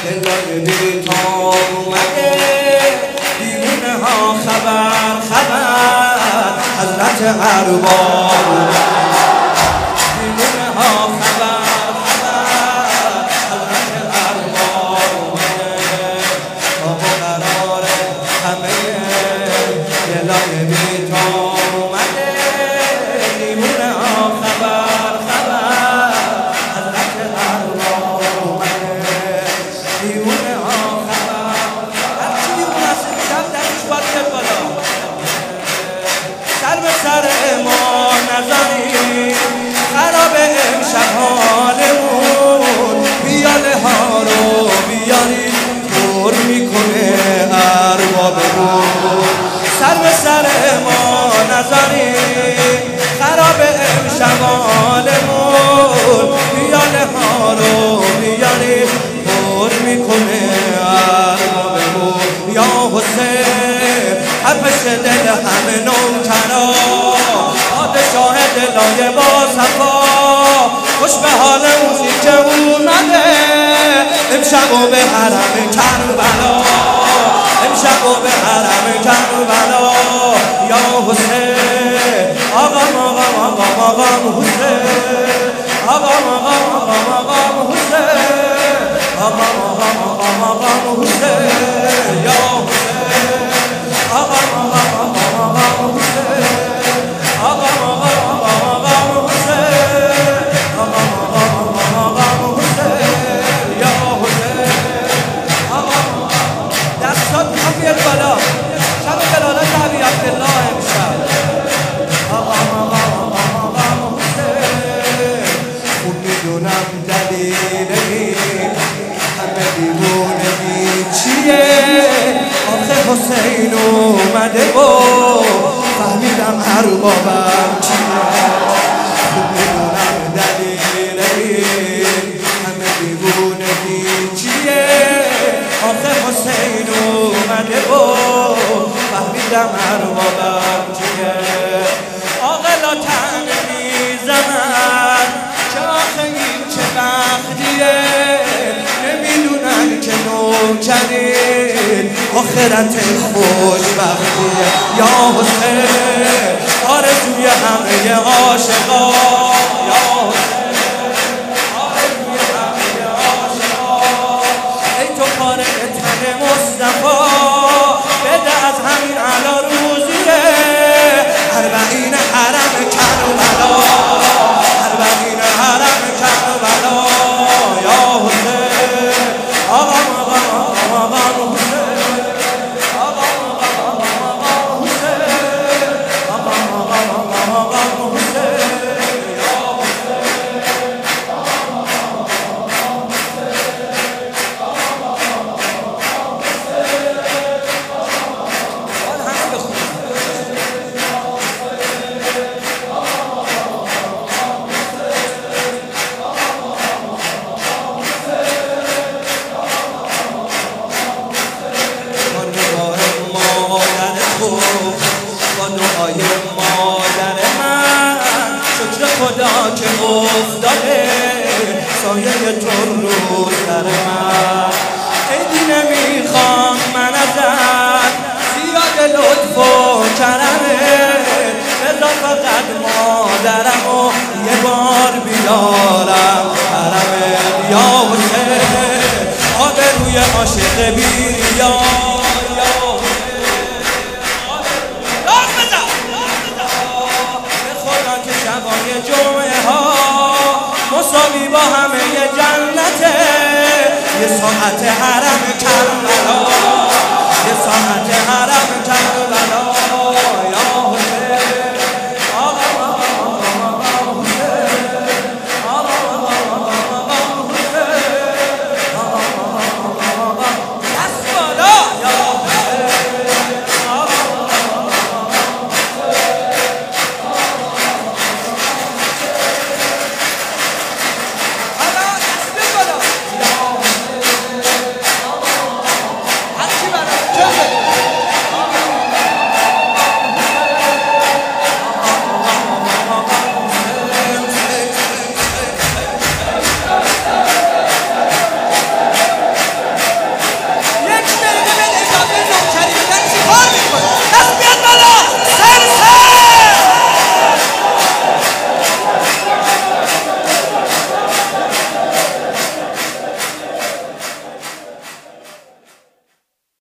الهی بی تا اومده دیوونه ها خبر خبر حضرت ارباب دیوونه ها خبر خبر حضرت ارباب اومده تا قرار همه الهی بی تا اومده دیوونه ها خبر خبر حضرت ارباب اومده دیوونه ها خبر هرچی دیوونه هست شب درش باید که بالا سر به سر ما نزنی خراب امشب حالمون بیاله ها رو بیاری پر میکنه اربابمون سر به سر ما نزنی خراب امشب حالمون بیاله ها رو بیاری پر میکنه اربابمون یا حسین حرفش دل همه نوکرا پادشاه دلای با صفا خوش به حال اوزی که اومده امشب و به حرم کربلا امشب و به حرم کربلا یا حسین آقا حسین آقا حسین آقا حسین یا حسین آقا حسین دستات میخوام بیاد بالا شب جلالت عبی عبدالله امشب آقا حسین خود میدونم دلیل همه دیوونگی چیه آخه حسین اومده و فهمیدم اربابم چیه خود میدونم دلیل همه دیوونگی چیه آخه حسین اومده و فهمیدم اربابم چیه آقلا تنه میزمن که آخه این چه بختیه نمیدونن که نوکرین آخرت خوشبختیه یا حسین آرزوی همه عاشقا یا حسین آرزوی همه عاشقا ای تو پاره تن مصطفی بده از همین علا روزیه اربعین حرم کربلا اربعین حرم کربلا یا حسین آقا با دعای مادر من شکر خدا که افتاده سایه تو رو سر من ایدی نمیخوام من ازت زیاد لطف و کرمه بذار فقط مادرم و یه بار بیارم حرمه یا حسین آبروی عاشق بیار شبای جمعه ها مساوی با همه جنته یه ساعت حرم کرم